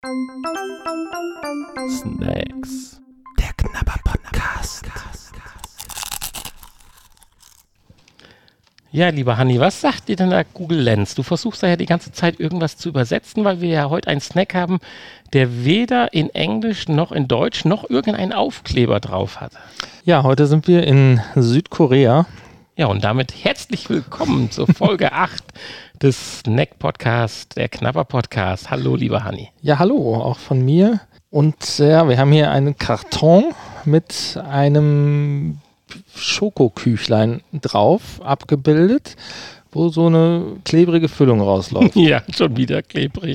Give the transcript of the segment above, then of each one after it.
Snacks. Der Knabber-Podcast. Ja, lieber Hanni, was sagt dir denn da Google Lens? Du versuchst ja die ganze Zeit irgendwas zu übersetzen, weil wir ja heute einen Snack haben, der weder in Englisch noch in Deutsch noch irgendeinen Aufkleber drauf hat. Ja, heute sind wir in Südkorea. Ja, und damit herzlich willkommen zur Folge 8 des Snack-Podcast, der Knabber-Podcast. Hallo, lieber Hanni. Ja, hallo, auch von mir. Und ja, wir haben hier einen Karton mit einem Schokoküchlein drauf, abgebildet, wo so eine klebrige Füllung rausläuft. Ja, schon wieder klebrig.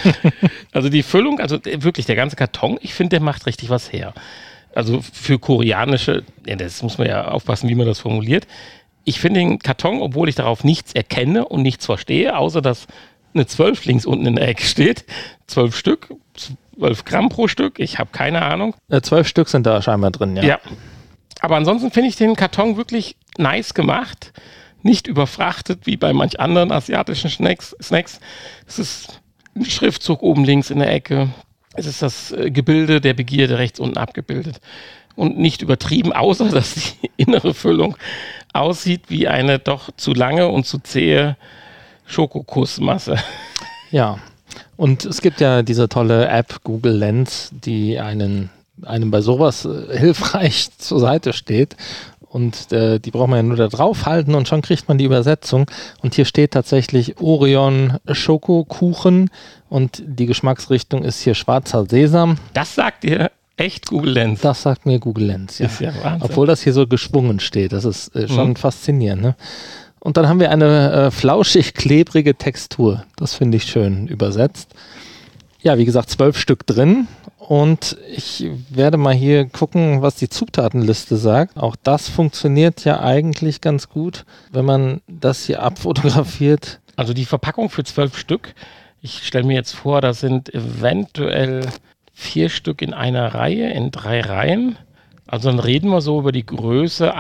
Also die Füllung, also wirklich der ganze Karton, ich finde, der macht richtig was her. Also für koreanische, ja, das muss man ja aufpassen, wie man das formuliert. Ich finde den Karton, obwohl ich darauf nichts erkenne und nichts verstehe, außer dass eine 12 links unten in der Ecke steht, 12 Stück, 12 Gramm pro Stück, ich habe keine Ahnung. 12 Stück sind da scheinbar drin, ja. Ja, aber ansonsten finde ich den Karton wirklich nice gemacht, nicht überfrachtet wie bei manch anderen asiatischen Snacks. Es ist ein Schriftzug oben links in der Ecke, es ist das Gebilde der Begierde rechts unten abgebildet und nicht übertrieben, außer dass die innere Füllung aussieht wie eine doch zu lange und zu zähe Schokokussmasse. Ja, und es gibt ja diese tolle App Google Lens, die einem bei sowas hilfreich zur Seite steht. Und die braucht man ja nur da draufhalten und schon kriegt man die Übersetzung. Und hier steht tatsächlich Orion Schokokuchen und die Geschmacksrichtung ist hier schwarzer Sesam. Das sagt dir echt Google Lens? Das sagt mir Google Lens, ja. Ist ja Wahnsinn. Obwohl das hier so geschwungen steht. Das ist schon faszinierend, ne? Und dann haben wir eine flauschig-klebrige Textur. Das finde ich schön übersetzt. Ja, wie gesagt, 12 Stück drin. Und ich werde mal hier gucken, was die Zutatenliste sagt. Auch das funktioniert ja eigentlich ganz gut, wenn man das hier abfotografiert. Also die Verpackung für 12 Stück, ich stelle mir jetzt vor, da sind eventuell 4 Stück in einer Reihe, in 3 Reihen. Also dann reden wir so über die Größe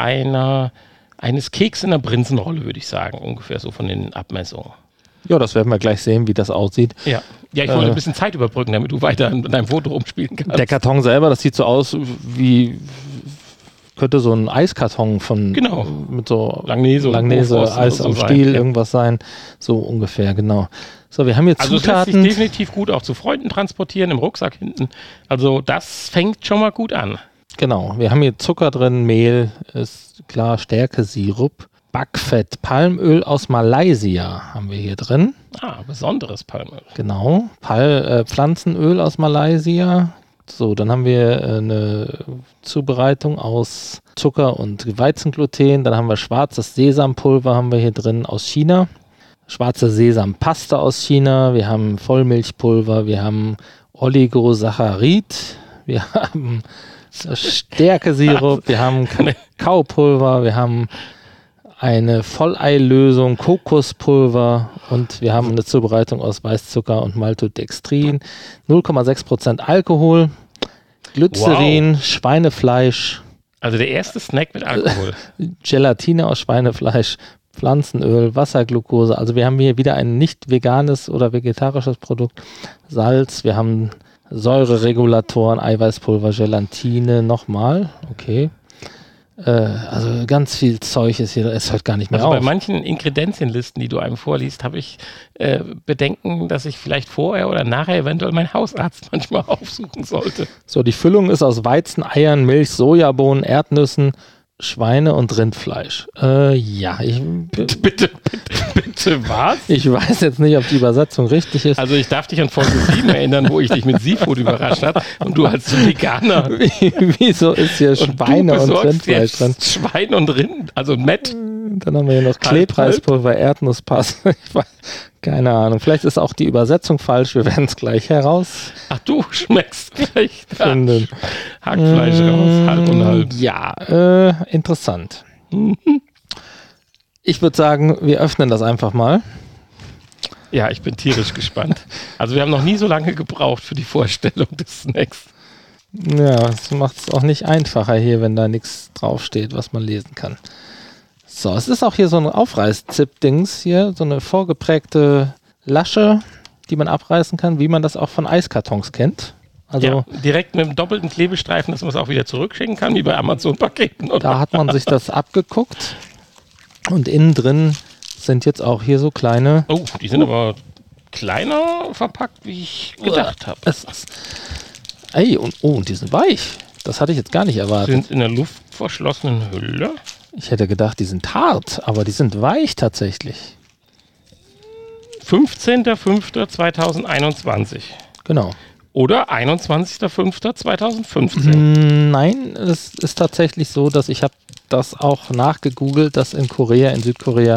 eines Keks in einer Prinzenrolle, würde ich sagen, ungefähr so von den Abmessungen. Ja, das werden wir gleich sehen, wie das aussieht. Ja, ich wollte ein bisschen Zeit überbrücken, damit du weiter an deinem Foto rumspielen kannst. Der Karton selber, das sieht so aus wie, könnte so ein Eiskarton mit so Langnese Eis am Stiel, ja. Irgendwas sein. So ungefähr, genau. So, wir haben hier Zutaten. Also es lässt sich definitiv gut auch zu Freunden transportieren, im Rucksack hinten. Also das fängt schon mal gut an. Genau, wir haben hier Zucker drin, Mehl, ist klar, Stärkesirup. Backfett, Palmöl aus Malaysia haben wir hier drin. Ah, besonderes Palmöl. Genau, Pflanzenöl aus Malaysia. So, dann haben wir eine Zubereitung aus Zucker und Weizengluten. Dann haben wir schwarzes Sesampulver haben wir hier drin aus China. Schwarze Sesampaste aus China. Wir haben Vollmilchpulver. Wir haben Oligosaccharid. Wir haben Stärkesirup. Wir haben Kakaopulver. Wir haben eine Volleilösung, Kokospulver und wir haben eine Zubereitung aus Weißzucker und Maltodextrin, 0,6% Alkohol, Glycerin, wow. Schweinefleisch. Also der erste Snack mit Alkohol. Gelatine aus Schweinefleisch, Pflanzenöl, Wasserglucose. Also wir haben hier wieder ein nicht veganes oder vegetarisches Produkt. Salz, wir haben Säureregulatoren, Eiweißpulver, Gelatine, nochmal, okay. Also ganz viel Zeug ist hier, es hört gar nicht mehr auf. Also bei manchen Ingredienzienlisten, die du einem vorliest, habe ich Bedenken, dass ich vielleicht vorher oder nachher eventuell meinen Hausarzt manchmal aufsuchen sollte. So, die Füllung ist aus Weizen, Eiern, Milch, Sojabohnen, Erdnüssen, Schweine- und Rindfleisch. Ja, Bitte, was? Ich weiß jetzt nicht, ob die Übersetzung richtig ist. Also ich darf dich an Folge 7 erinnern, wo ich dich mit Seafood überrascht habe und du als Veganer. Wieso ist hier Schweine- und Rindfleisch drin? Schwein und Rind, also Met. Dann haben wir hier noch Klebreispulver, Erdnusspaste. Keine Ahnung. Vielleicht ist auch die Übersetzung falsch. Wir werden es gleich heraus. Ach, du schmeckst gleich finden. Hackfleisch raus, halb und halb. Ja, interessant. Ich würde sagen, wir öffnen das einfach mal. Ja, ich bin tierisch gespannt. Also wir haben noch nie so lange gebraucht für die Vorstellung des Snacks. Ja, das macht es auch nicht einfacher hier, wenn da nichts draufsteht, was man lesen kann. So, es ist auch hier so ein Aufreißzip-Dings hier, so eine vorgeprägte Lasche. die man abreißen kann, wie man das auch von Eiskartons kennt. Also ja, direkt mit einem doppelten Klebestreifen, dass man es auch wieder zurückschicken kann, wie bei Amazon-Paketen. Da hat man sich das abgeguckt und innen drin sind jetzt auch hier so kleine... Oh, die sind aber kleiner verpackt, wie ich gedacht habe. Und die sind weich. Das hatte ich jetzt gar nicht erwartet. Sind in der luftverschlossenen Hülle. Ich hätte gedacht, die sind hart, aber die sind weich tatsächlich. 15.05.2021. Genau. Oder 21.05.2015. Nein, es ist tatsächlich so, dass ich habe das auch nachgegoogelt, dass in Südkorea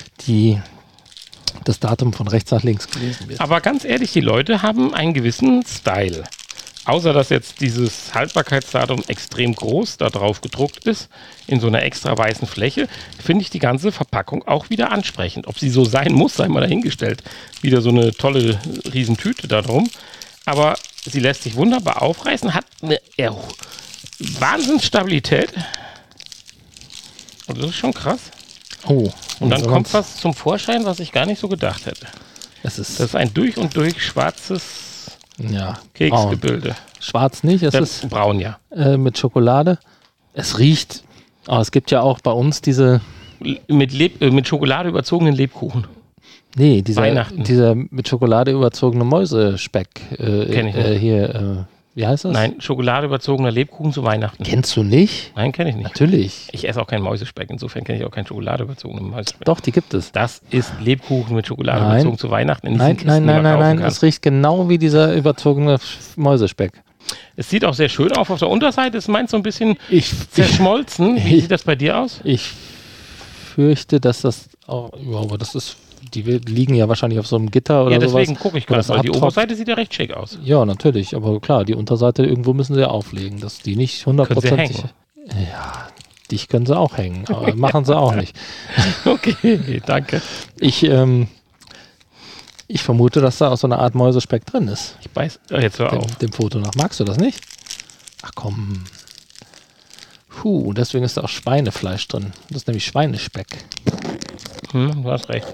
das Datum von rechts nach links gelesen wird. Aber ganz ehrlich, die Leute haben einen gewissen Style. Außer dass jetzt dieses Haltbarkeitsdatum extrem groß da drauf gedruckt ist, in so einer extra weißen Fläche, finde ich die ganze Verpackung auch wieder ansprechend. Ob sie so sein muss, sei mal dahingestellt. Wieder so eine tolle Riesentüte da drum. Aber sie lässt sich wunderbar aufreißen, hat eine Wahnsinnsstabilität. Also das ist schon krass. Oh. Und dann kommt was zum Vorschein, was ich gar nicht so gedacht hätte. Das ist ein durch und durch schwarzes Keksgebilde. Braun. Schwarz nicht, es ist braun, ja. Mit Schokolade. Es riecht, aber es gibt ja auch bei uns diese... Mit Schokolade überzogenen Lebkuchen. Nee, dieser mit Schokolade überzogene Mäusespeck. Kenn ich nicht. Wie heißt das? Nein, Schokolade überzogener Lebkuchen zu Weihnachten. Kennst du nicht? Nein, kenne ich nicht. Natürlich. Ich esse auch keinen Mäusespeck, insofern kenne ich auch keinen Schokolade überzogenen Mäusespeck. Doch, die gibt es. Das ist Lebkuchen mit Schokolade überzogen zu Weihnachten. Nein, es riecht genau wie dieser überzogene Mäusespeck. Es sieht auch sehr schön auf der Unterseite. Es meint so ein bisschen zerschmolzen. Wie sieht das bei dir aus? Ich fürchte, dass das auch, aber das ist, die liegen ja wahrscheinlich auf so einem Gitter oder sowas. Ja, deswegen gucke ich gerade, weil die Oberseite sieht ja recht schick aus. Ja, natürlich, aber klar, die Unterseite irgendwo müssen sie ja auflegen, dass die nicht 100%. Ja, dich können sie auch hängen, aber machen sie auch nicht. Okay, danke. Ich vermute, dass da auch so eine Art Mäusespeck drin ist. Ich beiß jetzt hör auf. Dem Foto nach. Magst du das nicht? Ach komm. Deswegen ist da auch Schweinefleisch drin. Das ist nämlich Schweinespeck. Du hast recht.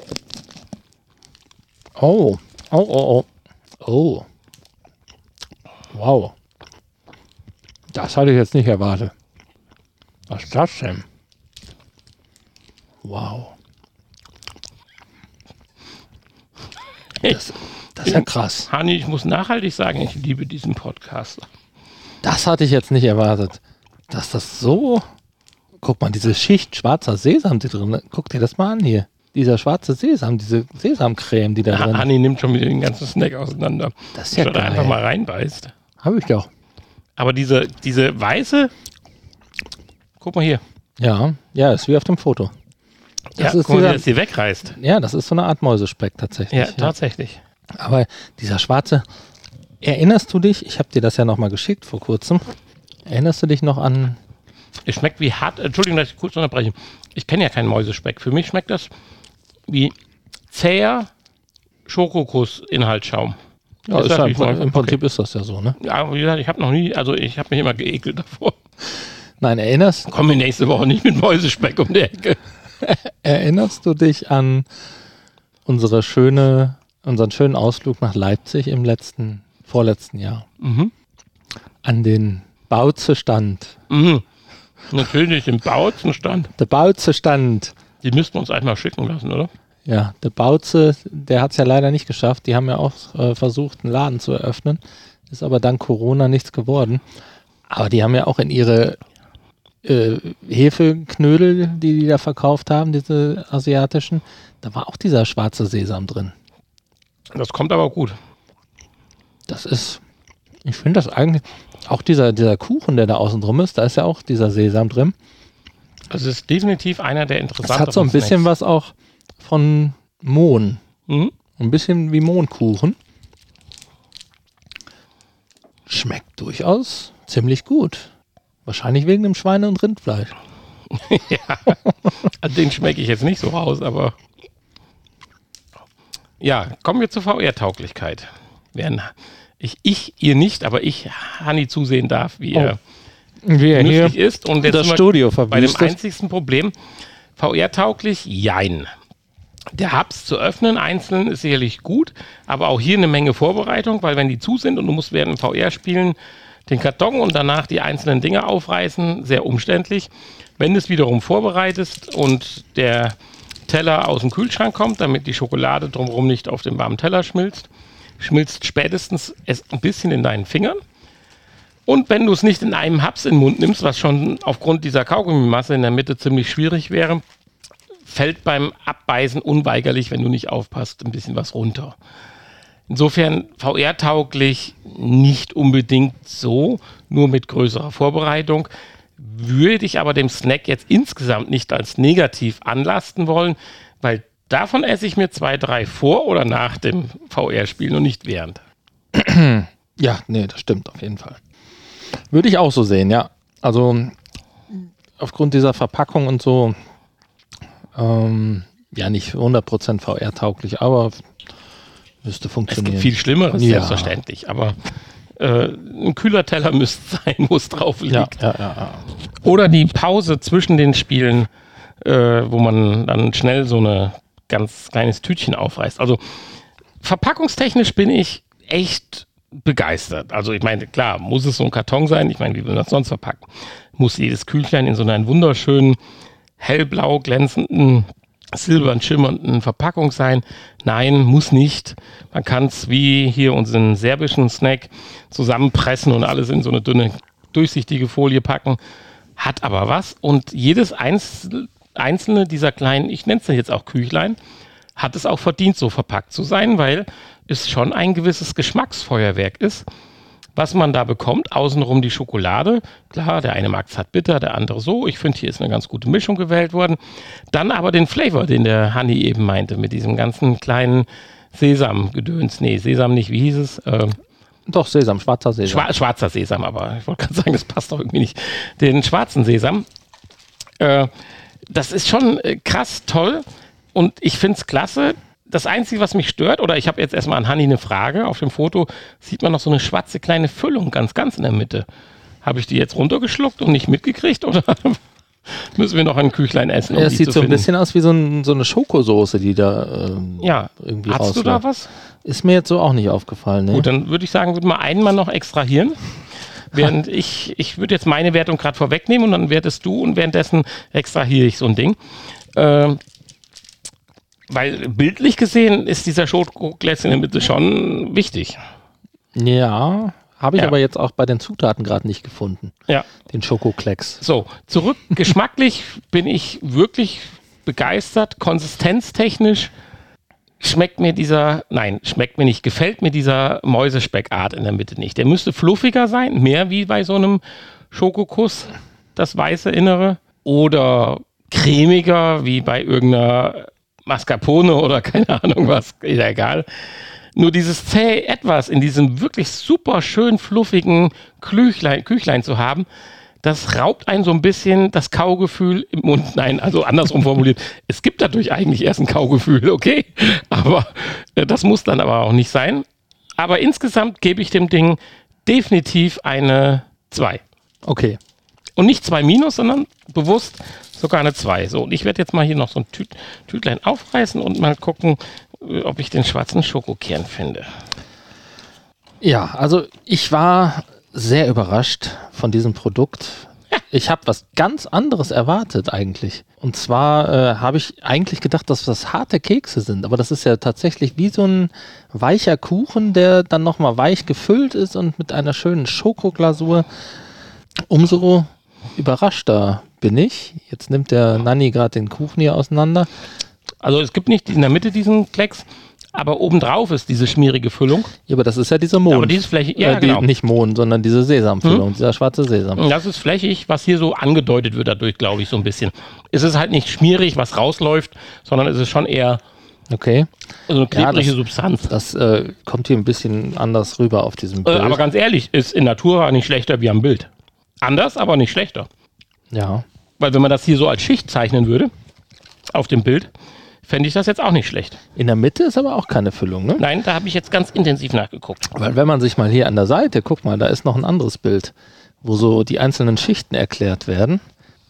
Oh. Wow. Das hatte ich jetzt nicht erwartet. Was ist das denn? Wow. Das ist ja krass. Hani, ich muss nachhaltig sagen, ich liebe diesen Podcast. Das hatte ich jetzt nicht erwartet. Dass das so... Guck mal, diese Schicht schwarzer Sesam, die drin... Guck dir das mal an hier. Dieser schwarze Sesam, diese Sesamcreme, die da drin ist. Hani nimmt schon wieder den ganzen Snack auseinander. Das ist ja geil. Einfach mal reinbeißt. Hab ich doch. Aber diese weiße... Guck mal hier. Ja, ist wie auf dem Foto. Das ist guck mal, wie das hier wegreißt. Ja, das ist so eine Art Mäusespeck tatsächlich. Ja, tatsächlich. Aber dieser schwarze... Erinnerst du dich, ich habe dir das ja nochmal geschickt vor kurzem, erinnerst du dich noch an... Es schmeckt wie hart... Entschuldigung, dass ich kurz unterbreche. Ich kenne ja keinen Mäusespeck. Für mich schmeckt das wie zäher Schokokuss-Inhaltsschaum. Ja, ist ja im Prinzip ist das ja so, ne? Ja, wie gesagt, ich habe mich immer geekelt davor. Nein, erinnerst... Kommen wir nächste Woche nicht mit Mäusespeck um die Ecke. Erinnerst du dich an unseren schönen Ausflug nach Leipzig im vorletzten Jahr? Mhm. An den Bauze-Stand. Mhm. Natürlich, den Bauze-Stand. Der Bauze-Stand. Die müssten uns einmal schicken lassen, oder? Ja, der Bauze, der hat es ja leider nicht geschafft. Die haben ja auch versucht, einen Laden zu eröffnen. Ist aber dank Corona nichts geworden. Aber die haben ja auch in ihre Hefeknödel, die da verkauft haben, diese asiatischen, da war auch dieser schwarze Sesam drin. Das kommt aber gut. Ich finde das eigentlich, auch dieser Kuchen, der da außen drum ist, da ist ja auch dieser Sesam drin. Das ist definitiv einer der interessanten. Es hat so ein bisschen was auch von Mohn. Mhm. Ein bisschen wie Mohnkuchen. Schmeckt durchaus ziemlich gut. Wahrscheinlich wegen dem Schweine- und Rindfleisch. Ja, den schmecke ich jetzt nicht so raus, aber ja, kommen wir zur VR-Tauglichkeit. Ihr nicht, aber ich Hani zusehen darf, wie er nützlich ist. Und jetzt das Studio bei dem einzigsten Problem, VR-tauglich, jein. Der Hubs zu öffnen, einzeln, ist sicherlich gut, aber auch hier eine Menge Vorbereitung, weil wenn die zu sind und du musst während dem VR spielen den Karton und danach die einzelnen Dinge aufreißen, sehr umständlich. Wenn du es wiederum vorbereitest und der Teller aus dem Kühlschrank kommt, damit die Schokolade drumherum nicht auf dem warmen Teller schmilzt spätestens es ein bisschen in deinen Fingern. Und wenn du es nicht in einem Haps in den Mund nimmst, was schon aufgrund dieser Kaugummimasse in der Mitte ziemlich schwierig wäre, fällt beim Abbeißen unweigerlich, wenn du nicht aufpasst, ein bisschen was runter. Insofern VR-tauglich nicht unbedingt so, nur mit größerer Vorbereitung. Würde ich aber dem Snack jetzt insgesamt nicht als negativ anlasten wollen, weil davon esse ich mir 2, 3 vor oder nach dem VR-Spielen und nicht während. Ja, nee, das stimmt auf jeden Fall. Würde ich auch so sehen, ja. Also aufgrund dieser Verpackung und so, ja, nicht 100% VR-tauglich, aber müsste funktionieren. Es gibt viel Schlimmeres, selbstverständlich, aber ein kühler Teller müsste sein, wo es drauf liegt. Ja. Oder die Pause zwischen den Spielen, wo man dann schnell so ein ganz kleines Tütchen aufreißt. Also verpackungstechnisch bin ich echt begeistert. Also ich meine, klar, muss es so ein Karton sein. Ich meine, wie will man das sonst verpacken? Muss jedes Kühlchen in so einer wunderschönen, hellblau glänzenden, silbern schimmernden Verpackung sein? Nein, muss nicht. Man kann es wie hier unseren serbischen Snack zusammenpressen und alles in so eine dünne, durchsichtige Folie packen. Hat aber was. Und jedes einzelne dieser kleinen, ich nenne es jetzt auch Küchlein, hat es auch verdient, so verpackt zu sein, weil es schon ein gewisses Geschmacksfeuerwerk ist, was man da bekommt. Außenrum die Schokolade. Klar, der eine mag es halt bitter, der andere so. Ich finde, hier ist eine ganz gute Mischung gewählt worden. Dann aber den Flavor, den der Hanni eben meinte, mit diesem ganzen kleinen Sesam-Gedöns. Nee, Sesam nicht, wie hieß es? Doch, Sesam, schwarzer Sesam. Schwarzer Sesam, aber ich wollte gerade sagen, das passt doch irgendwie nicht. Den schwarzen Sesam. Das ist schon krass toll und ich finde es klasse. Das Einzige, was mich stört, oder ich habe jetzt erstmal an Hanni eine Frage. Auf dem Foto sieht man noch so eine schwarze kleine Füllung ganz in der Mitte. Habe ich die jetzt runtergeschluckt und nicht mitgekriegt oder müssen wir noch ein Küchlein essen? Es sieht so ein bisschen aus wie so eine Schokosoße, die da irgendwie rausläuft. Hast du da was? Ist mir jetzt so auch nicht aufgefallen. Ne? Gut, dann würde ich sagen, würde mal einen mal noch extrahieren. Während ich würde jetzt meine Wertung gerade vorwegnehmen und dann wertest du und währenddessen extrahiere ich so ein Ding. Weil bildlich gesehen ist dieser Schokoklecks in der Mitte schon wichtig. Ja, habe ich aber jetzt auch bei den Zutaten gerade nicht gefunden. Ja. Den Schokoklecks. So, zurück. Geschmacklich bin ich wirklich begeistert. Konsistenztechnisch gefällt mir dieser Mäusespeckart in der Mitte nicht. Der müsste fluffiger sein, mehr wie bei so einem Schokokuss, das weiße Innere. Oder cremiger, wie bei irgendeiner Mascarpone oder keine Ahnung was, ist ja egal. Nur dieses zähe Etwas in diesem wirklich super schön fluffigen Küchlein zu haben, das raubt einen so ein bisschen das Kaugefühl im Mund. Nein, also andersrum formuliert, es gibt dadurch eigentlich erst ein Kaugefühl, okay? Aber das muss dann aber auch nicht sein. Aber insgesamt gebe ich dem Ding definitiv eine 2. Okay. Und nicht 2-, sondern bewusst sogar eine 2. So, und ich werde jetzt mal hier noch so ein Tütlein aufreißen und mal gucken, ob ich den schwarzen Schokokern finde. Ja, also ich war sehr überrascht von diesem Produkt. Ich habe was ganz anderes erwartet eigentlich. Und zwar habe ich eigentlich gedacht, dass das harte Kekse sind. Aber das ist ja tatsächlich wie so ein weicher Kuchen, der dann nochmal weich gefüllt ist und mit einer schönen Schokoglasur. Umso überraschter bin ich. Jetzt nimmt der Nanni gerade den Kuchen hier auseinander. Also es gibt nicht in der Mitte diesen Klecks, aber obendrauf ist diese schmierige Füllung. Ja, aber das ist ja dieser Mohn. Aber dieses Fläche, ja genau. Nicht Mohn, sondern diese Sesamfüllung, dieser schwarze Sesam. Das ist flächig, was hier so angedeutet wird dadurch, glaube ich, so ein bisschen. Es ist halt nicht schmierig, was rausläuft, sondern es ist schon eher so eine klebrige Substanz. Das kommt hier ein bisschen anders rüber auf diesem Bild. Aber ganz ehrlich, ist in Natura nicht schlechter wie am Bild. Anders, aber nicht schlechter. Ja. Weil wenn man das hier so als Schicht zeichnen würde, auf dem Bild, fände ich das jetzt auch nicht schlecht. In der Mitte ist aber auch keine Füllung, ne? Nein, da habe ich jetzt ganz intensiv nachgeguckt. Weil wenn man sich mal hier an der Seite, guck mal, da ist noch ein anderes Bild, wo so die einzelnen Schichten erklärt werden.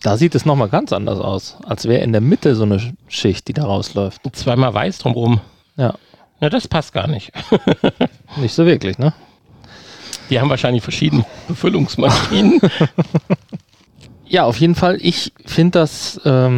Da sieht es nochmal ganz anders aus, als wäre in der Mitte so eine Schicht, die da rausläuft. Zweimal weiß drumherum. Ja. Na, das passt gar nicht. Nicht so wirklich, ne? Die haben wahrscheinlich verschiedene Befüllungsmaschinen. Ja, auf jeden Fall. Ich finde das,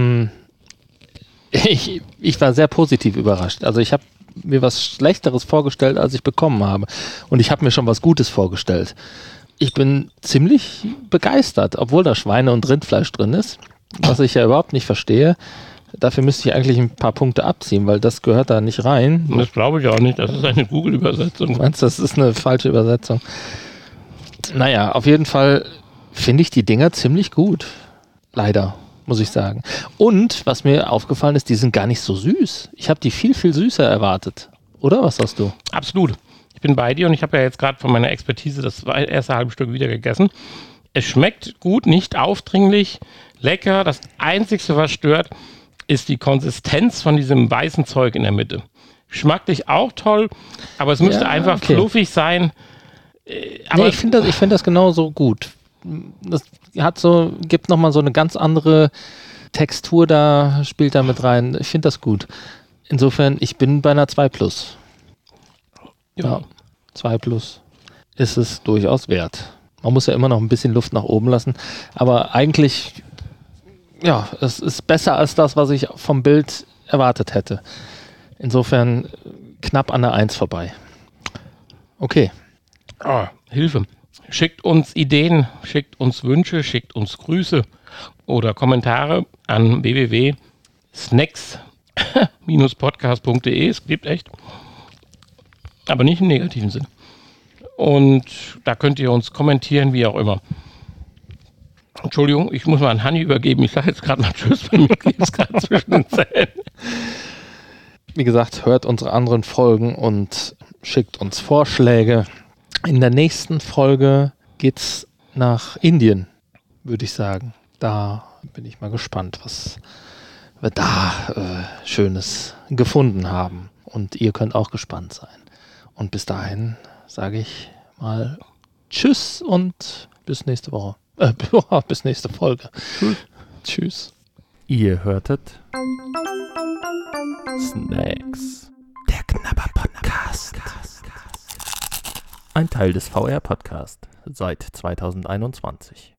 ich war sehr positiv überrascht. Also ich habe mir was Schlechteres vorgestellt, als ich bekommen habe. Und ich habe mir schon was Gutes vorgestellt. Ich bin ziemlich begeistert, obwohl da Schweine- und Rindfleisch drin ist, was ich ja überhaupt nicht verstehe. Dafür müsste ich eigentlich ein paar Punkte abziehen, weil das gehört da nicht rein. Das glaube ich auch nicht. Das ist eine Google-Übersetzung. Meinst du, das ist eine falsche Übersetzung? Naja, auf jeden Fall finde ich die Dinger ziemlich gut. Leider, muss ich sagen. Und, was mir aufgefallen ist, die sind gar nicht so süß. Ich habe die viel, viel süßer erwartet. Oder? Was sagst du? Absolut. Ich bin bei dir und ich habe ja jetzt gerade von meiner Expertise das erste halbe Stück wieder gegessen. Es schmeckt gut, nicht aufdringlich, lecker. Das Einzige, was stört, ist die Konsistenz von diesem weißen Zeug in der Mitte. Geschmacklich auch toll, aber es müsste einfach fluffig sein. Aber nee, ich finde das genauso gut. Das gibt nochmal so eine ganz andere Textur da, spielt da mit rein. Ich finde das gut. Insofern, ich bin bei einer 2+. Ja, 2+ ist es durchaus wert. Man muss ja immer noch ein bisschen Luft nach oben lassen, aber eigentlich, ja, es ist besser als das, was ich vom Bild erwartet hätte. Insofern knapp an der 1 vorbei. Okay. Oh, Hilfe. Schickt uns Ideen, schickt uns Wünsche, schickt uns Grüße oder Kommentare an www.snacks-podcast.de. Es gibt echt. Aber nicht im negativen Sinn. Und da könnt ihr uns kommentieren, wie auch immer. Entschuldigung, ich muss mal an Hanni übergeben. Ich sage jetzt gerade mal Tschüss, bei mir klebt es gerade zwischen den Zähnen. Wie gesagt, hört unsere anderen Folgen und schickt uns Vorschläge. In der nächsten Folge geht's nach Indien, würde ich sagen. Da bin ich mal gespannt, was wir da Schönes gefunden haben. Und ihr könnt auch gespannt sein. Und bis dahin sage ich mal Tschüss und bis nächste Woche. Bis nächste Folge. Tschüss. Ihr hörtet Snacks. Der Knabber-Podcast. Ein Teil des VR-Podcast seit 2021.